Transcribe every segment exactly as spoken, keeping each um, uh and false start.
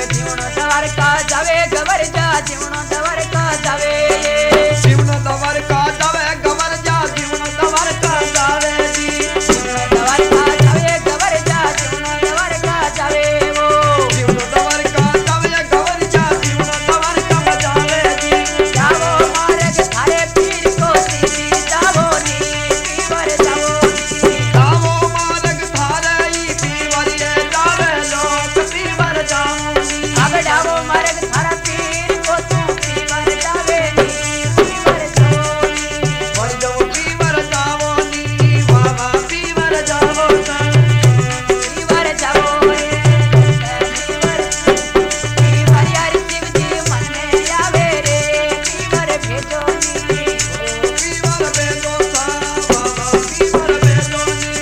जीवनो द्वारका जावे गवर जा जीवनो द्वारका जावे जीवनो द्वारका जावे गवर जा जीवनो द्वारका जावे जी जीवनो द्वारका जावे गवर जा जीवनो द्वारका जावे वो जीवनो द्वारका जावे गवर जा जीवनो द्वारका जावे जी जावो मार्ग थारे पीर को सीधी जावो नी पीवर जावो नी जावो मार्ग थारे ई पीवर ये जावे लोक पीवर जावो नी अब जावो मार्ग थारा पीर को तू पीवर जावे नी पीवर जावो नी वर जाओ पीवर जावो नी बाबा पीवर जावो सा पीवर जावो रे पीवर पीवर यार शिव जी मन में आवे रे पीवर भेजो नी पीवर बेदो सा बाबा पीवर बेदो नी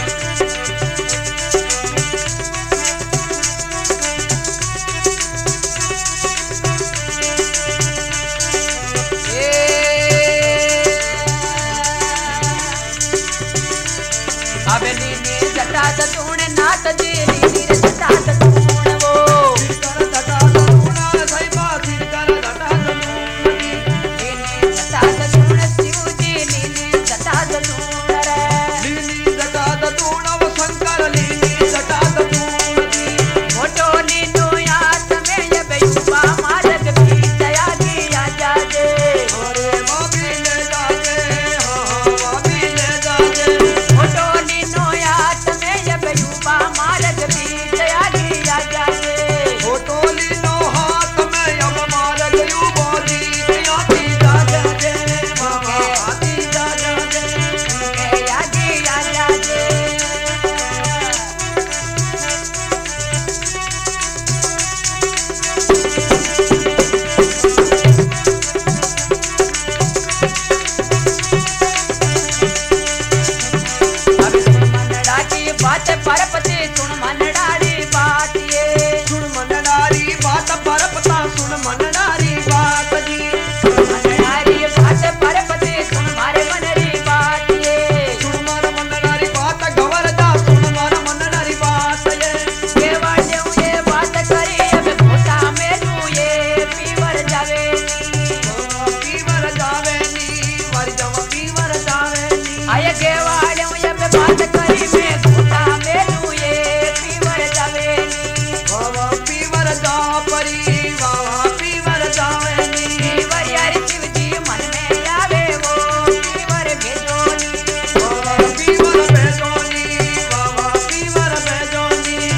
अबे नीनी जटा जटूण नाथ जी नीनी रे जटा जटूण वो कर दटा दूना सही बात कर दटा दूना नीनी जटा जटूण शिव जी नीनी जटा जटूण रे लीनी जटा दूना वो शंकर लीनी जटा दूना जी फोटो नीनो याद में ये बेयुबा मार्ग भी दया की आजा दे अरे बाबी ले जाजे हां बाबी ले जाजे फोटो नीनो याद में ये बेयुबा मार्ग भी दया की आजा दे फोटो लीनो हाथ में अब मार गयू बोली आती जाजे जे बाबा आती जाजे जे यादी आजा दे अभी सुन मनड़ा की बात परपति सुन मनड़ाड़ी बात ये सुन मनडारी बात पर पता सुन मनडारी बात जी मनड़ाड़ी बात परपति सुन मारे मनरी बात ये सुन मार मनडारी बात गवर जा सुन मार मनडारी बात ये ये वाड्यों ये बात करी अब खोटा मेलू ये पीवर जावे पीवर जावे नी वर जव पीवर जावे नी आय के वाड्यों ये बात करी मैं खोटा मेलू ये पीवर जावे बाबा पीवर जा परी बाबा पीवर जावे नी पीवर यार शिव जी मन में आवे वो पीवर भेजो नी बाबा पीवर भेजो नी बाबा पीवर भेजो नी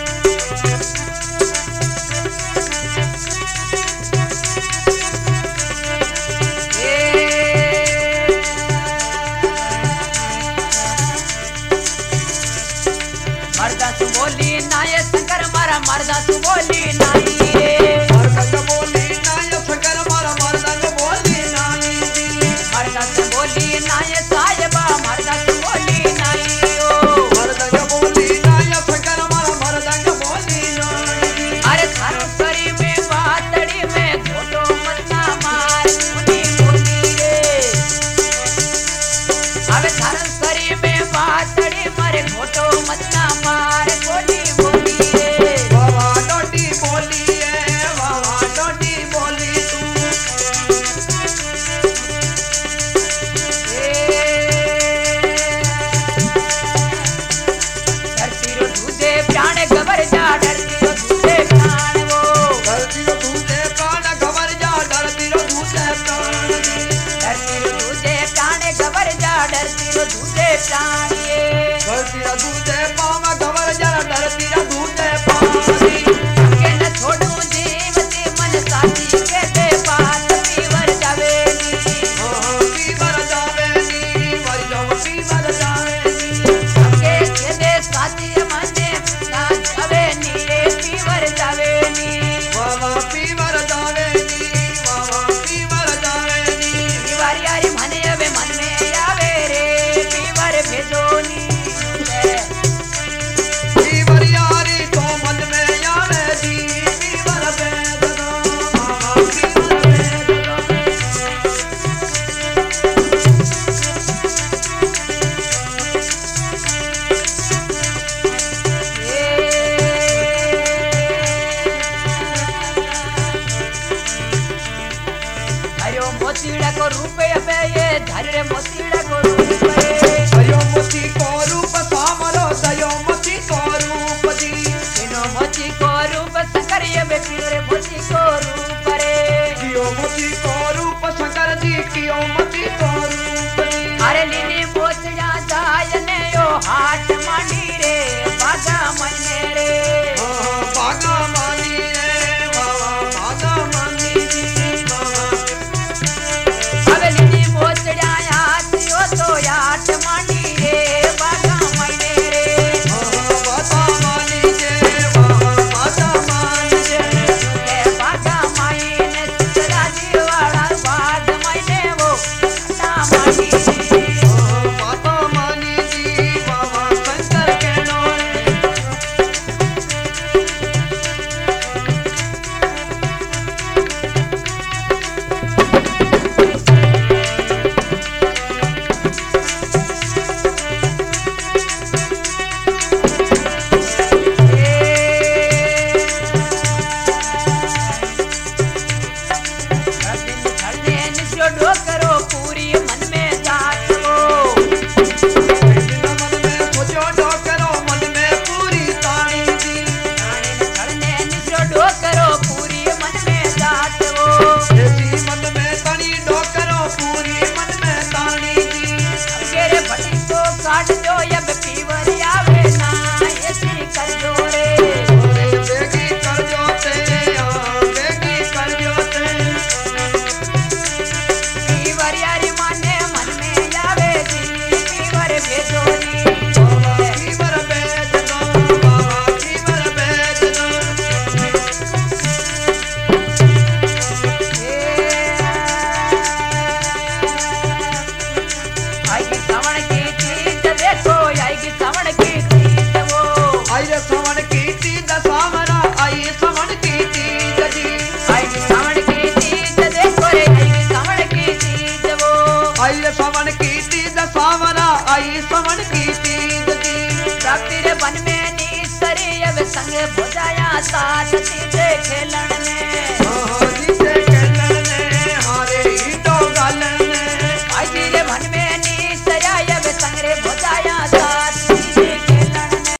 मर्दा तू बोली नाये शंकर मारा मर्दा तू बोली नाई रे मर्दंग बोली नाय शंकर मारा मर्दंग बोली नाई जी मर्दा तू बोली नाये साहिबा मर्दा तू बोली नाई ओ मर्दंग बोली नाय शंकर मारा मर्दंग बोली नाई जी अरे थारो करी में बातड़ी में घोटो मतना मार मुनी बोली रे अबे थारो करी में बातड़ी मारे घोटो मतना मार कोनी बोली रे बाबा डोटी बोली है बाबा डोटी बोली तू धरती रो दूधे प्राण गवर जा धरती रो दूधे प्राण वो धरती रो दूधे प्राण गवर जा धरती रो दूधे प्राण जी धरती रो दूधे प्राण गवर जा धरती रो दूधे प्राण ये धरती रो दूधे पाव गवर जा धरती रो दूधे पाव जी के न छोड़ू जीवती मन साथी के दे बात पीवर जावे नी हां पीवर जावे नी वर जव पीवर जावे नी के के दे साथी मने ना जावे नी रे पीवर जावे नी बाबा पीवर जावे नी बाबा पीवर जावे नी पीवर यारी मने अब मन में आवे रे पीवर भेजो नी रूप अबे ये धरे मोतीड़ा को रूप रे दयो मोती को रूप सामरो दयो मोती को रूप जी किनो मोती को रूप शंकर ये बेटी रे मोती को रूप रे कियो मोती को रूप शंकर जी कियो मोती को रूप जी अरे लीनी मोचड़ा जाय ने यो हाथ मांडी रे बागा मने रे हाँ, बागा मानी रे बाबा बागा मानी जी बाबा अबे लीनी मोचड़ा हाथ यो तो याट मांडी रे बागा मने रे हाँ, बाता मानी जे बाबा बाता मानी जे ए बागा माईने सुतरा जीवाड़ा बाग मने वो ना मांडी रे हाँ, बाता मानी जी बाबा शंकर के नोरे करो पूरी मन में जात वो मन में सोचो डोकरो मन में पूरी ताणी जी छड़ने निचो करो पूरी मन में जात वो ऐसी मन में ताणी डोकरो पूरी मन में ताणी जी केरे भटी को काट दो अब पीवर आवे ना ऐसी कर दो रे अरे बेगी कर जोते हाँ बेगी कर जोते पीवर यारी माने मन में आवे जी पीवर भेजो नी बाबा कीवर बेच दो बाबा कीवर बेच दो आएगी श्रवण की चीज देखो आएगी श्रवण की चीज वो आई रे श्रवण की तीज सामरा आई श्रवण की तीज जी आएगी श्रवण की चीज देखो रे आएगी श्रवण की चीज वो आई रे श्रवण की तीज सामरा आई श्रवण की तीज जी प्राप्ति रे वन में नीसरी अब संग भोजाया साथ तीजे खेलन में